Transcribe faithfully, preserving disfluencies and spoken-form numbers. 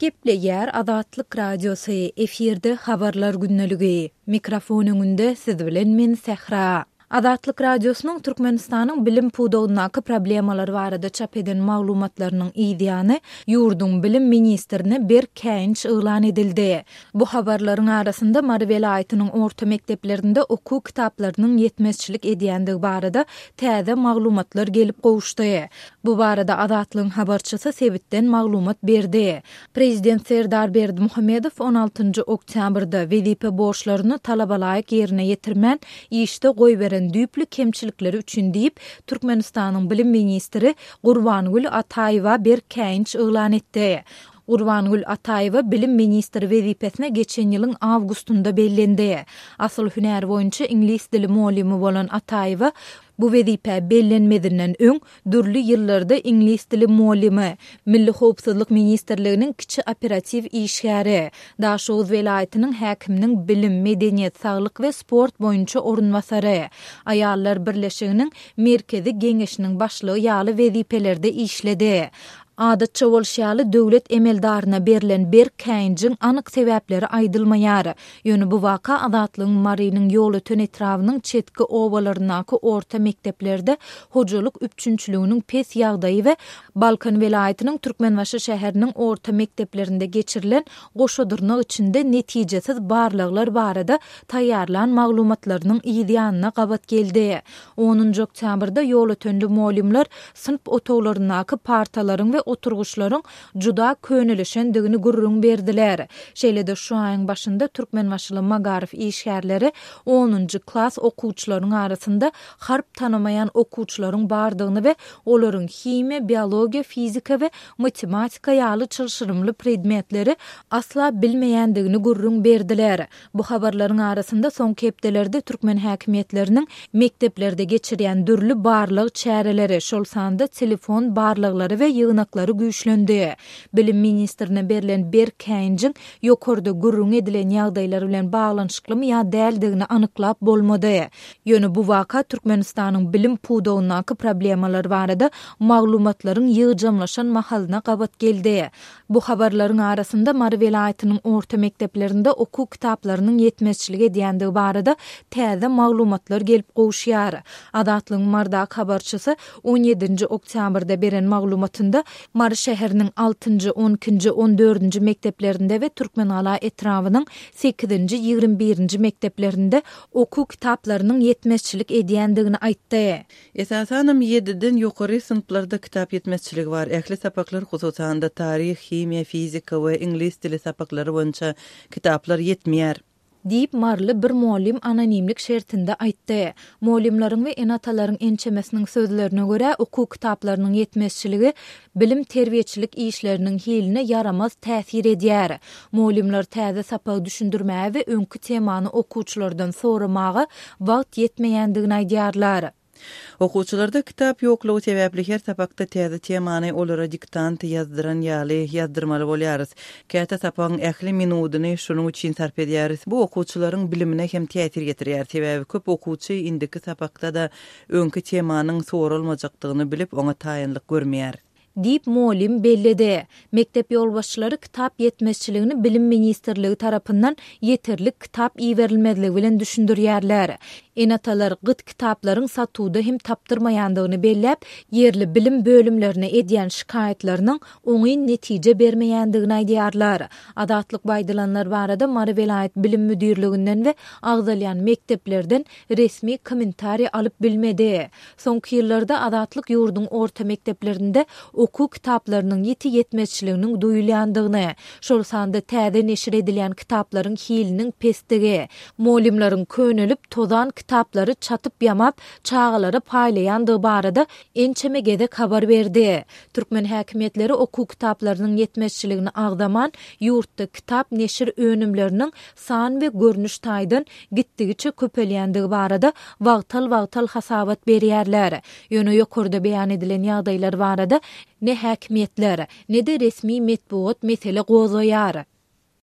Geple yer Azatlyk radiosu efirde habarlar günneligi. Mikrofon öňünde siz bilen men Sehra. Azatlyk radiosynyň Türkmenistanyň bilim puwdagynaky problemalary barada çap eden maglumatlarynyň ýa-da ýurdun bilim ministrine bir käýinç ýylan edildi. Bu habarlaryň arasynda Mary welaýatynyň orta mekdeplerinde okuw kitaplarynyň ýetmezçilik edýändigi barada täze maglumatlar gelip gowuşdy. Bu barada Azatlygyň habarçysy Sebitden maglumat berdi. Prezident Serdar Berdimuhamedow on altynjy oktýabrda wezipe borçlaryny talabalaýyk ýerine ýetirmän işde goý beren düýplü kemçilikleri üçin diýip Türkmenistanyň bilim ministri Gurbangul Ataýewa bir käýinç ýylan etdi. Gurbangul Ataýewa bilim ministri wezipesine geçen ýylyň awgustunda bellendi. Asyl hünär boýunça ingliz dili muallimi bolan Ataýewa bu wezipe bellenmedinden öň dürli ýyllarda ingliz dili muallimi, Milli Howpsuzlyk Ministrliginiň kiçi operativ işgäri, Daşoğuz welaýatynyň häkiminiň bilim, medeniýet, saglyk we sport boýunça orunmasary, Aýallar Birleşiginiň merkezi geňeşiniň başlygy ýaly wezipelerde işledi. Adatça bolşaly döwlet emeldaryna berilen bir käýinçiň anyk sebäpleri aýdylmaýar. Ýöne bu waka Azatlygyň Marynyň ýoly tön etrawynyň çetki owalarynaky orta mekdeplerde hojalyk üçünçiliginiň pes ýagdaýy we Balkan welaýatynyň Türkmenbaşy şäheriniň orta mekteplerinde geçirilen goşadyrnak içinde netijesiz barlyklar barada taýýarlan maglumatlarynyň ýa-da gabat geldi. onunjy oktýabrda ýoly tönli muallimler sınıf otoglarynaky partalaryň we oturguşlaryň juda könülüşendigini gurrun berdiler. Şeýlede şu aýyň başynda Türkmenbaşyly Magarif işgärleri onunjy klass okuwçylaryň arasynda harp tanamayan okuwçylaryň bardygyny we olaryň hime, biologiýa, fizika we matematika ýaly çylşyrymly predmetleri asla bilmeýändigini gurrun berdiler. Bu habarlaryň arasynda soňky hepdelerde Türkmen häkimetleriniň mekdeplerde geçirýän dürli barlyk çäreleri, şol sanda telefon barlyklary we ýygnaklary güýçlendi. Bilim ministrine berilen bir käýinçiň ýokarda gurrun edilen ýagdaýlar bilen baglanyşyklymy ýa däldigini anyklap bolmady. Ýöne bu waka Türkmenistanyň bilim puwdagynaky problemalary barada maglumatlaryň ýyjamlaşan mahalyna gabat geldi. Bu habarlaryň arasynda Mary welaýatynyň orta mekteplerinde okuw kitaplarynyň ýetmezçilik edýändigi barada täze maglumatlar gelip gowuşýar. Azatlygyň Mardak habarçysy on ýedinji oktýabrda beren maglumatynda Mary şäheriniň altynjy, on ikinji, on dördünji mekteplerinde we Türkmenala etrawynyň sekizinji, ýigirme birinji mekteplerinde okuw kitaplarynyň ýetmezçilik edýändigini aýtdy. Esasanam ýediden ýokary sınıflarda kitap ýetmezçiligi bar. Ähli sapaklar hususanda tarih, himiýa, fizika we ingliz dili sapaklary boýunça kitaplar ýetmeýär diýip marly bir muallim anonimlik şertinde aýtdy. Muallimlaryň we enatalaryň ençemesiniň sözlerine görä okuw kitaplarynyň ýetmezçiligi bilim terbiýetçilik işleriniň hiline yaramaz täsir edýär. Muallimler täze sapagy düşündirmäge we öňkü temany okuwçylardan soramagy wagt ýetmeýändigini aýdýarlar. Okuwçylarda kitap ýoklugy sebäpli her sapakda täze temany olara diktant ýazdyran ýaly ýazdyrmaly bolýarys. Käte sapagyň ähli minutyny şonuň üçin sarp edýäris. Bu okuwçylaryň bilimine hem täsir getirýär. Sebäbi köp okuwçy indiki sapakda da öňkü temanyň sorulmajakdygyny bilip oňa taýynlyk görmeýär diýip muallim belledi. Mektep ýolbaşçylary kitap ýetmezçiligini bilim ministrligi tarapyndan ýeterlik kitap iýerilmezligi bilen düşündirýärler. Enatalar gyt kitaplaryň satuwda hem tapdyrmaýandygyny belläp, ýerli bilim bölümlerine edýän şikaýetleriniň oňy netije bermeýändigini aýdýarlar. Adatlyk baýdalanlar barada Mary welaýat bilim müdirliginden we agdalýan mekteplerden resmi kommentariýa alyp bilmedi. Soňky ýyllarda adatlyk ýurdun orta mekteplerinde okuw kitaplarynyň ýeti ýetmezçiliginiň duýulýandygyny, şol sanda täze neşir edilýän kitaplaryň hiliniň pestigi, muallimlaryň könülip tozan kitaplary çatyp ýamap çağalara paýlaýandygy barada ençeme gedek habar berdi. Türkmen häkimetleri okuw kitaplarynyň ýetmezçiligini agdaman ýurtda kitap neşir önümleriniň san we görnüş taýdan gitdigiçe köpelýändigi barada wagtal-wagtal hasabat berýärler. Ýöne ýokarda beýan edilen ýagdaýlar barada ne häkimetler ne de resmi metbuat mesele gozaýar.